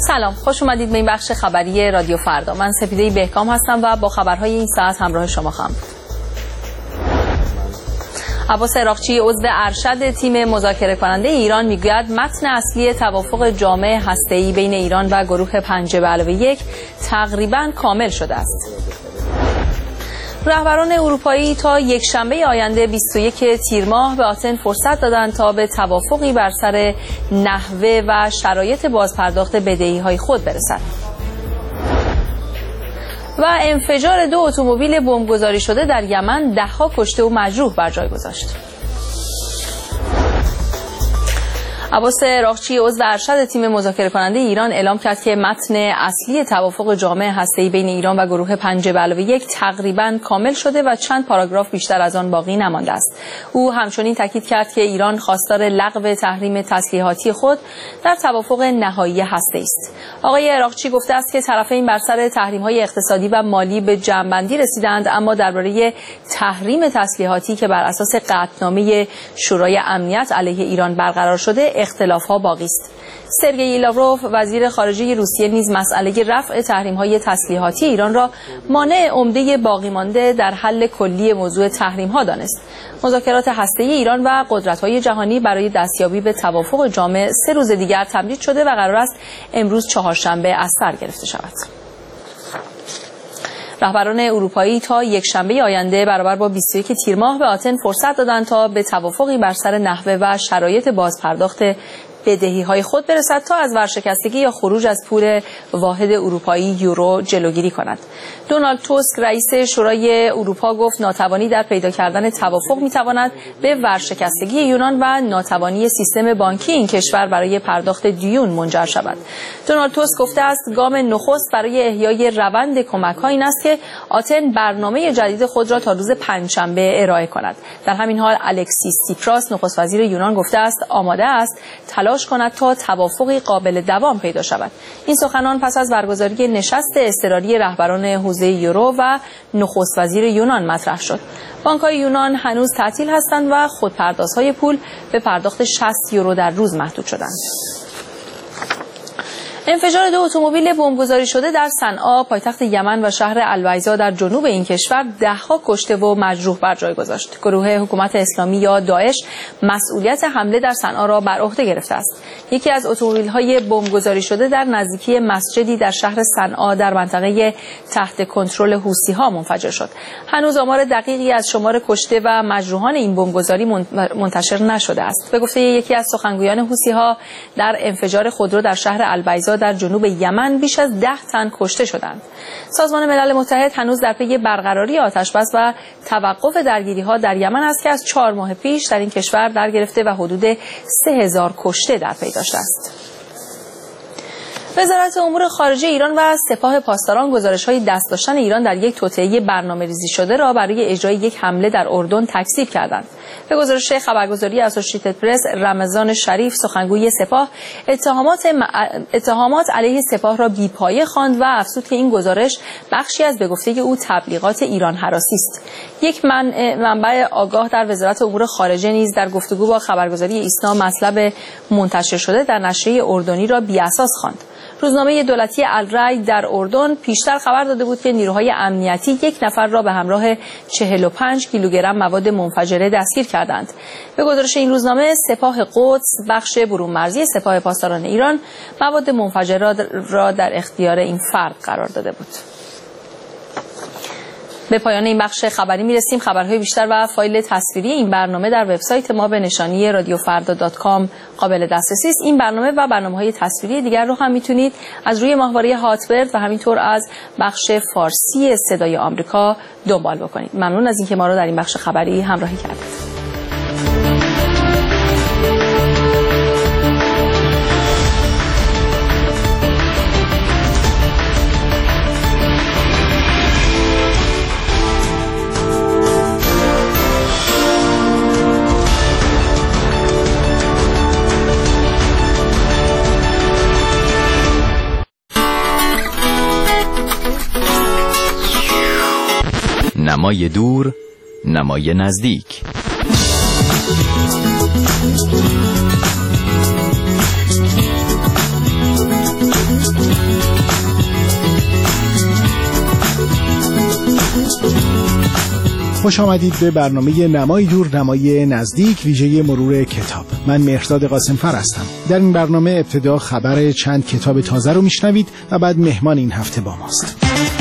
سلام، خوش اومدید به این بخش خبری رادیو فردا. من سپیده بهکام هستم و با خبرهای این ساعت همراه شما خواهم. عباس عراقچی عضو ارشد تیم مذاکره کننده ایران میگوید متن اصلی توافق جامع هسته‌ای بین ایران و گروه 5+1 تقریباً کامل شده است. رهبران اروپایی تا یکشنبه آینده 21 تیر ماه به آتن فرصت دادند تا به توافقی بر سر نحوه و شرایط بازپرداخت بدهی‌های خود برسند. و انفجار 2 اتومبیل بمبگذاری شده در یمن 10 کشته و مجروح بر جای گذاشت. عباس عراقچی عضو ارشد تیم مذاکره کننده ایران اعلام کرد که متن اصلی توافق جامع هسته‌ای بین ایران و گروه 5+1 تقریباً کامل شده و چند پاراگراف بیشتر از آن باقی نمانده است. او همچنین تاکید کرد که ایران خواستار لغو تحریم تسلیحاتی خود در توافق نهایی هسته‌ای است. آقای عراقچی گفته است که طرفین بر سر تحریم‌های اقتصادی و مالی به جمع‌بندی رسیدند، اما درباره تحریم تسلیحاتی که بر اساس قطعنامه شورای امنیت علیه ایران برقرار شده اختلاف‌ها باقی است. سرگئی لاوروف وزیر خارجه روسیه نیز مسئله رفع تحریم‌های تسلیحاتی ایران را مانع عمده باقی مانده در حل کلی موضوع تحریم‌ها دانست. مذاکرات هسته‌ای ایران و قدرت‌های جهانی برای دستیابی به توافق جامع 3 روز دیگر تمدید شده و قرار است امروز چهارشنبه از سر گرفته شود. رهبران اروپایی تا یکشنبه آینده برابر با 21 تیر ماه به آتن فرصت دادند تا به توافقی بر سر نحوه و شرایط بازپرداخت بدهی‌های خود برسد تا از ورشکستگی یا خروج از پول واحد اروپایی یورو جلوگیری کند. دونالد توسک رئیس شورای اروپا گفت ناتوانی در پیدا کردن توافق می‌تواند به ورشکستگی یونان و ناتوانی سیستم بانکی این کشور برای پرداخت دیون منجر شود. دونالد توسک گفته است گام نخست برای احیای روند کمک‌ها این است که آتن برنامه جدید خود را تا روز پنجشنبه ارائه کند. در همین حال الکسیس سیپراس نخست وزیر یونان گفته است آماده است تلاش کند تا توافقی قابل دوام پیدا شود. این سخنان پس از برگزاری نشست اضطراری رهبران حوزه یورو و نخست وزیر یونان مطرح شد. بانک‌های یونان هنوز تعطیل هستند و خودپردازهای پول به پرداخت 60 یورو در روز محدود شدند. انفجار 2 اتومبیل بمبگذاری شده در صنعا پایتخت یمن و شهر البیضا در جنوب این کشور 10 کشته و مجروح بر جای گذاشت. گروه حکومت اسلامی یا داعش مسئولیت حمله در صنعا را بر عهده گرفته است. یکی از اتومبیل‌های بمبگذاری شده در نزدیکی مسجدی در شهر صنعا در منطقه تحت کنترل حوثی‌ها منفجر شد. هنوز آمار دقیقی از شمار کشته و مجروحان این بمبگذاری منتشر نشده است. به گفته یکی از سخنگویان حوثی‌ها در انفجار خودرو در شهر البیضا در جنوب یمن بیش از 10 تن کشته شدند. سازمان ملل متحد هنوز در پی برقراری آتش‌بس و توقف درگیری‌ها در یمن است که از 4 ماه پیش در این کشور در گرفته و حدود 3000 کشته در پی داشته است. وزارت امور خارجه ایران و سپاه پاسداران گزارش‌های دست داشتن ایران در یک توطئه برنامه‌ریزی شده را برای اجرای یک حمله در اردن تکذیب کردند. به گزارش خبرگزاری اسوسییتد پرس، رمضان شریف سخنگوی سپاه اتهامات علیه سپاه را بی‌پایه خواند و افزود که این گزارش بخشی از به گفته او تبلیغات ایران هراسی است. یک منبع آگاه در وزارت امور خارجه نیز در گفتگو با خبرگزاری ایسنا مطلب منتشر شده در نشریه اردنی را بی‌اساس خواند. روزنامه دولتی الرأی در اردن پیشتر خبر داده بود که نیروهای امنیتی 1 نفر را به همراه 45 کیلوگرم مواد منفجره دستگیر کردند. به گزارش این روزنامه سپاه قدس بخش برون مرزی سپاه پاسداران ایران مواد منفجره را در اختیار این فرد قرار داده بود. به پایان این بخش خبری میرسیم. خبرهای بیشتر و فایل تصویری این برنامه در وبسایت ما به نشانی radiofarda.com قابل دسترسی است. این برنامه و برنامه‌های تصویری دیگر رو هم میتونید از روی ماهواره هاتبرد و همینطور از بخش فارسی صدای آمریکا دنبال بکنید. ممنون از اینکه ما رو در این بخش خبری همراهی کردید. نمای دور، نمای نزدیک. خوش آمدید به برنامه نمای دور نمای نزدیک ویژه مرور کتاب. من مهرداد قاسمفر هستم. در این برنامه ابتدا خبر چند کتاب تازه رو میشنوید و بعد مهمان این هفته با ماست.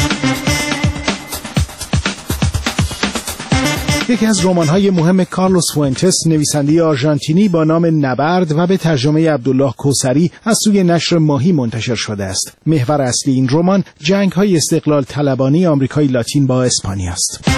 یکی از رمان‌های مهم کارلوس فوئنتس، نویسنده آرژانتینی با نام نبرد و به ترجمه عبدالله کوثری از سوی نشر ماهی منتشر شده است. محور اصلی این رمان جنگ‌های استقلال طلبانه آمریکای لاتین با اسپانیا است.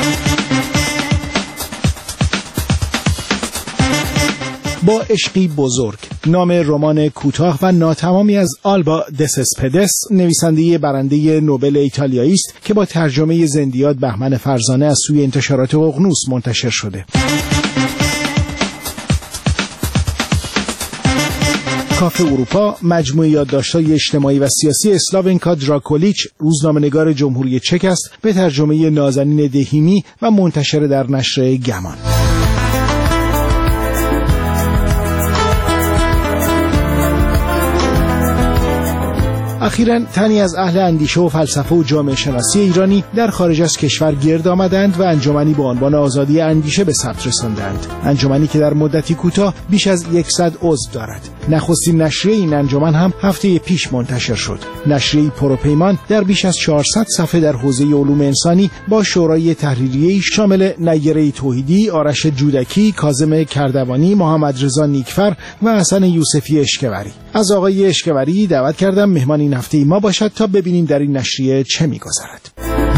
با عشقی بزرگ، نام رمان کوتاه و ناتمامی از آلبا دسپدس، نویسنده برنده نوبل ایتالیایی است که با ترجمه زندیات بهمن فرزانه از سوی انتشارات ققنوس منتشر شده. کافه اروپا، مجموعه یادداشت‌های اجتماعی و سیاسی اسلاونکا دراکولیچ، روزنامه‌نگار جمهوری چک است به ترجمه نازنین دهیمی و منتشر در نشر گمان. اخیراً تنی از اهل اندیشه و فلسفه و جامعه شناسی ایرانی در خارج از کشور گرد آمدند و انجمنی با عنوان آزادی اندیشه به ثبت رساندند. انجمنی که در مدتی کوتاه بیش از 100 عضو دارد. نخستین نشریه این انجمن هم هفته پیش منتشر شد. نشریه پروپیمان در بیش از 400 صفحه در حوزه علوم انسانی با شورای تحریریه‌ای شامل نیره توحیدی، آرش جودکی، کاظم کردوانی، محمد رضا نیکفر و حسن یوسفی اشکوری. از آقای اشکوری دعوت کردم مهمان این هفته ما باشد تا ببینیم در این نشریه چه می‌گذرد.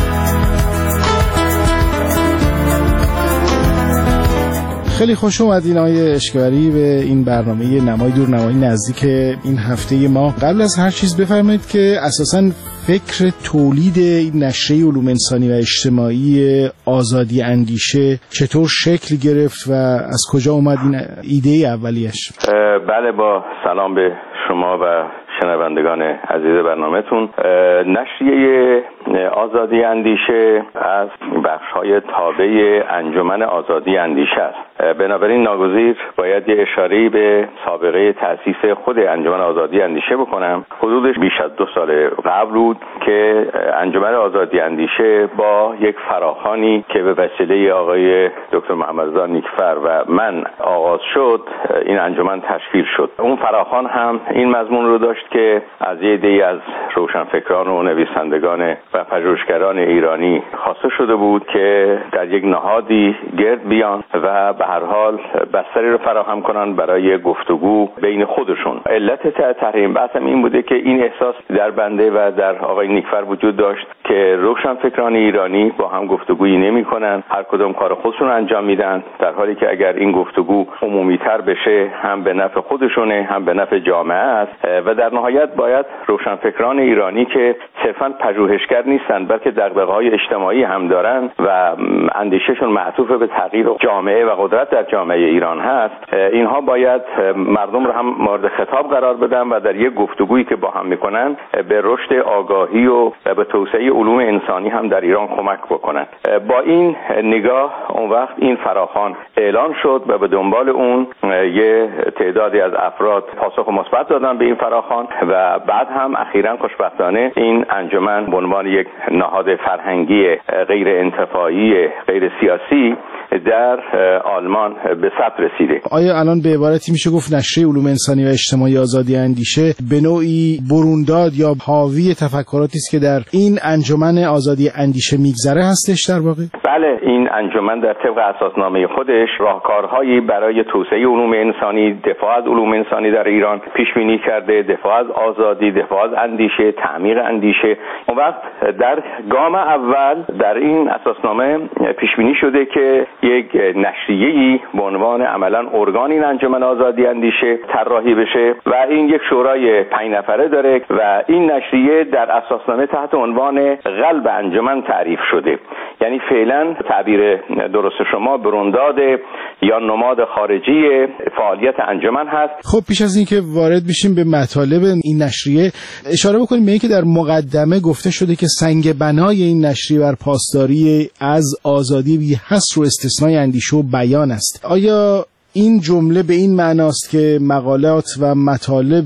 خیلی خوش اومدین آقای اشکوری به این برنامه نمای دور نمای نزدیک این هفته ما. قبل از هر چیز بفرمایید که اساساً فکر تولید این نشریه علوم انسانی و اجتماعی آزادی اندیشه چطور شکل گرفت و از کجا اومد این ایده اولیش؟ بله، با سلام به شما و شنوندگان عزیز برنامه‌تون. نشریه آزادی اندیشه از بخش‌های تابع انجمن آزادی اندیشه است. بنابراین ناگزیر باید یه اشاره‌ای به سابقه تأسیس خود انجمن آزادی اندیشه بکنم. حدودش بیش از 2 سال قبل بود که انجمن آزادی اندیشه با یک فراخوانی که به وسیله آقای دکتر محمد رضا نیکفر و من آغاز شد، این انجمن تشکیل شد. اون فراخوان هم این مضمون رو داشت که از یه عده‌ای از روشنفکران و نویسندگان و پژوهشگران ایرانی خواسته شده بود که در یک نهادی گرد بیان و به هر حال بستری رو فراهم کنن برای گفتگو بین خودشون. علت تحریم بحث این بوده که این احساس در بنده و در آقای نیکفر وجود داشت که روشنفکران ایرانی با هم گفتگویی نمی‌کنن، هر کدوم کار خودشون انجام میدن، در حالی که اگر این گفتگو عمومی‌تر بشه هم به نفع خودشونه هم به نفع جامعه است و در نهایت باید روشنفکران ایرانی که صرفاً پژوهشگر نیستن بلکه دغدغه‌های اجتماعی هم دارن و اندیشهشون معطوف به تغییر جامعه و قدرت در جامعه ایران هست، اینها باید مردم رو هم مورد خطاب قرار بدن و در یک گفتگویی که با هم میکنن به رشد آگاهی و به توسعه علوم انسانی هم در ایران کمک بکنن. با این نگاه اون وقت این فراخوان اعلان شد و به دنبال اون یه تعدادی از افراد پاسخ مثبت دادن به این فراخوان و بعد هم اخیراً خوشبختانه این انجمن به عنوان یک نهاد فرهنگی غیر انتفاعی غیر سیاسی در آلمان به ثبت رسیده. آیا الان به عبارتی میشه گفت نشریه علوم انسانی و اجتماعی آزادی اندیشه به نوعی برونداد یا حاوی تفکراتی است که در این انجمن آزادی اندیشه میگذره هستش در واقع؟ بله، این انجمن در طبق اساسنامه خودش راهکارهایی برای توسعه علوم انسانی، دفاع از علوم انسانی در ایران پیش بینی کرده، دفاع از آزادی، دفاع از اندیشه، تعمیق اندیشه. اون وقت در گام اول در این اساسنامه پیش بینی شده که یک نشریه‌ای به عنوان عملاً ارگان این انجمن آزادی اندیشه طراحی بشه و این یک شورای 5 نفره داره و این نشریه در اساسنامه تحت عنوان قلب انجمن تعریف شده. یعنی فعلا تعبیر درست شما برونداد یا نماد خارجی فعالیت انجمن هست. خب پیش از اینکه وارد بشیم به مطالب این نشریه اشاره بکنیم به اینکه در مقدمه گفته شده که سنگ بنای این نشریه بر پاسداری از آزادی بی حصر و استثنای اندیشه و بیان است. آیا این جمله به این معناست که مقالات و مطالب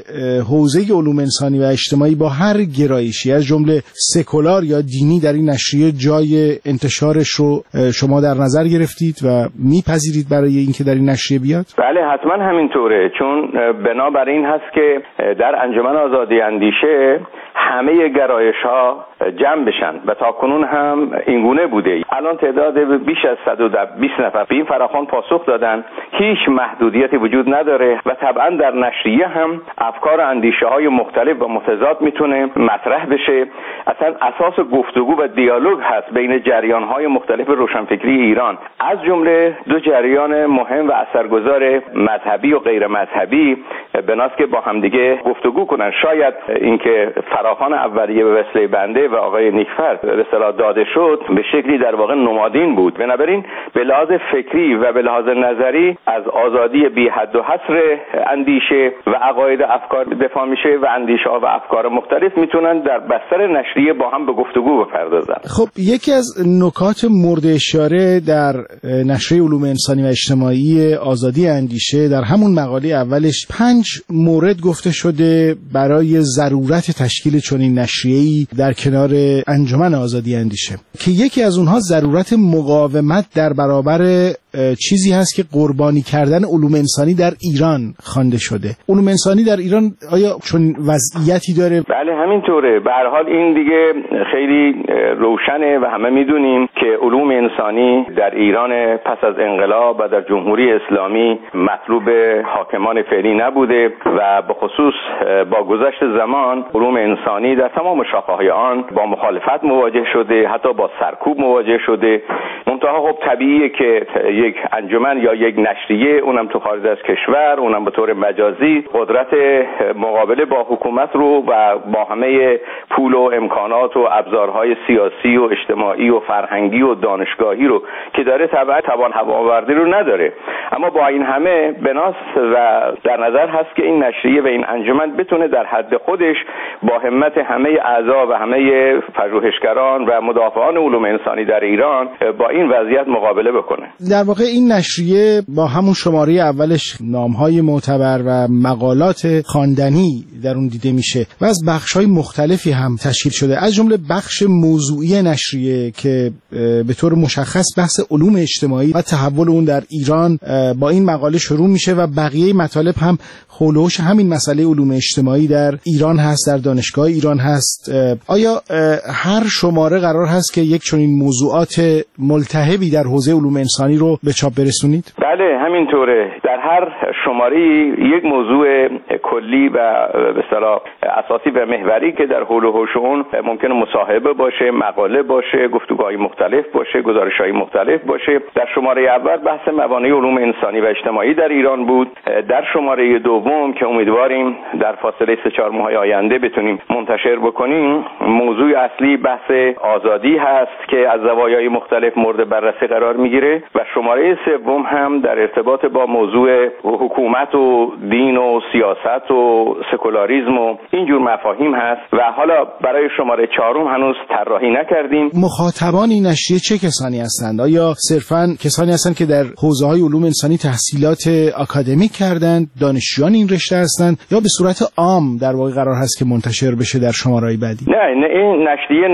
حوزه علوم انسانی و اجتماعی با هر گرایشی از جمله سکولار یا دینی در این نشریه جای انتشارش رو شما در نظر گرفتید و میپذیرید برای اینکه در این نشریه بیاد؟ بله حتما همینطوره، چون بنابر این هست که در انجمن آزادی اندیشه همه گرایش‌ها جمع بشن و تاکنون هم اینگونه بوده. الان تعداد بیش از 120 نفر به این فراخوان پاسخ دادن. هیچ محدودیتی وجود نداره و طبعا در نشریه هم افکار و اندیشه‌های مختلف و متضاد میتونه مطرح بشه. اصلا اساس گفتگو و دیالوگ هست بین جریان‌های مختلف روشنفکری ایران، از جمله دو جریان مهم و اثرگذار مذهبی و غیر مذهبی، بناست که با همدیگه گفتگو کنن. شاید اینکه فراخوان اولیه به وسیله بنده و آقای نیکفر به اصطلاح داده شد به شکلی در واقع نمادین بود. بنابراین به لحاظ فکری و به لحاظ نظری از آزادی بی حد و حصر اندیشه و عقاید افکار دفاع میشه و اندیشه‌ها و افکار مختلف میتونن در بستر نشریه با هم به گفتگو بپردازن. خب یکی از نکات مورد اشاره در نشریه علوم انسانی و اجتماعی آزادی اندیشه در همون مقاله اولش 5 مورد گفته شده برای ضرورت تشکیل چنین نشریه‌ای در کنار انجمن آزادی اندیشه، که یکی از اونها ضرورت مقاومت در برابر چیزی هست که قربانی کردن علوم انسانی در ایران خوانده شده. علوم انسانی در ایران آیا چون وضعیتی داره؟ بله همینطوره. به هر حال این دیگه خیلی روشنه و همه میدونیم که علوم انسانی در ایران پس از انقلاب و در جمهوری اسلامی مطلوب حاکمان فعلی نبوده و به خصوص با گذشت زمان علوم انسانی در تمام شاخه‌های آن با مخالفت مواجه شده، حتی با سرکوب مواجه شده. منتها خب طبیعیه که یک انجمن یا یک نشریه، اونم تو خارج از کشور، اونم به طور مجازی، قدرت مقابله با حکومت رو و با همه پول و امکانات و ابزارهای سیاسی و اجتماعی و فرهنگی و دانشگاهی رو که داره طبعا توان هوآوردی رو نداره. اما با این همه بناس و در نظر هست که این نشریه و این انجمن بتونه در حد خودش با همت همه اعضا و همه پژوهشگران و مدافعان علوم انسانی در ایران با این وضعیت مقابله بکنه. در واقع این نشریه با همون شماره اولش نام‌های معتبر و مقالات خواندنی در اون دیده میشه و از بخش‌های مختلفی هم تشکیل شده، از جمله بخش موضوعی نشریه که به طور مشخص بحث علوم اجتماعی و تحول اون در ایران با این مقاله شروع میشه و بقیه مطالب هم حولوش همین مسئله علوم اجتماعی در ایران هست، در دانشگاه ایران هست. آیا هر شماره قرار هست که یک چنین موضوعات ملتهبی در حوزه علوم انسانی رو به چاپ برسونید؟ بله همینطوره. در هر شماره یک موضوع کلی و به اصطلاح اساسی و محوری که در حول و حوش اون ممکنه مصاحبه باشه، مقاله باشه، گفتگوهای مختلف باشه، گزارش‌های مختلف باشه. در شماره اول بحث موانع علوم انسانی و اجتماعی در ایران بود. در شماره دوم که امیدواریم در فاصله 3-4 ماه آینده بتونیم منتشر بکنیم، موضوع اصلی بحث آزادی هست که از زوایای مختلف مورد بررسی قرار میگیره و شماره سوم هم در ارتباط با موضوع حکومت و دین و سیاست و سکولاریسم و اینجور مفاهیم هست و حالا برای شماره 4 هنوز طراحی نکردیم. مخاطبان این نشریه چه کسانی هستند؟ آیا صرفاً کسانی هستند که در حوزه‌های علوم انسانی تحصیلات آکادمیک کردند، دانشجویان این رشته هستند، یا به صورت عام در واقع قرار هست که منتشر بشه در شماره‌های بعدی؟ نه این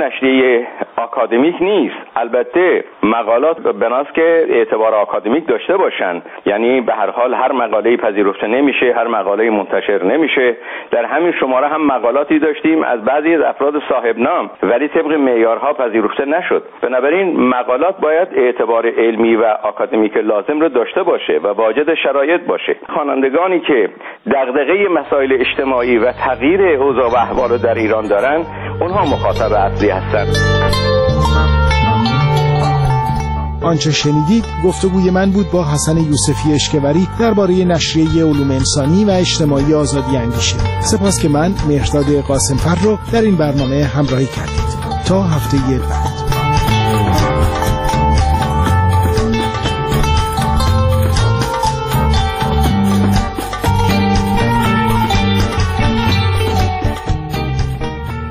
نشریه آکادمیک نیست. البته مقالات بناست که اعتبار آکادمیک داشته باشن، یعنی به هر حال هر مقاله‌ای پذیرفته نمیشه، هر مقاله‌ای منتشر نمیشه. در همین شماره هم مقالاتی داشتیم از بعضی از افراد صاحب نام ولی طبق معیارها پذیرفته نشد. بنابراین مقالات باید اعتبار علمی و آکادمیک لازم رو داشته باشه و واجد شرایط باشه. خوانندگانی که دغدغه مسائل اجتماعی و تغییر اوضاع و احوال در ایران دارن، اونها مخاطب اصلی هستند. آنچه شنیدید گفتگوی من بود با حسن یوسفی اشکوری درباره نشریه علوم انسانی و اجتماعی آزادی اندیشه. سپاس که من مهرداد قاسمفر رو در این برنامه همراهی کردید. تا هفته بعد.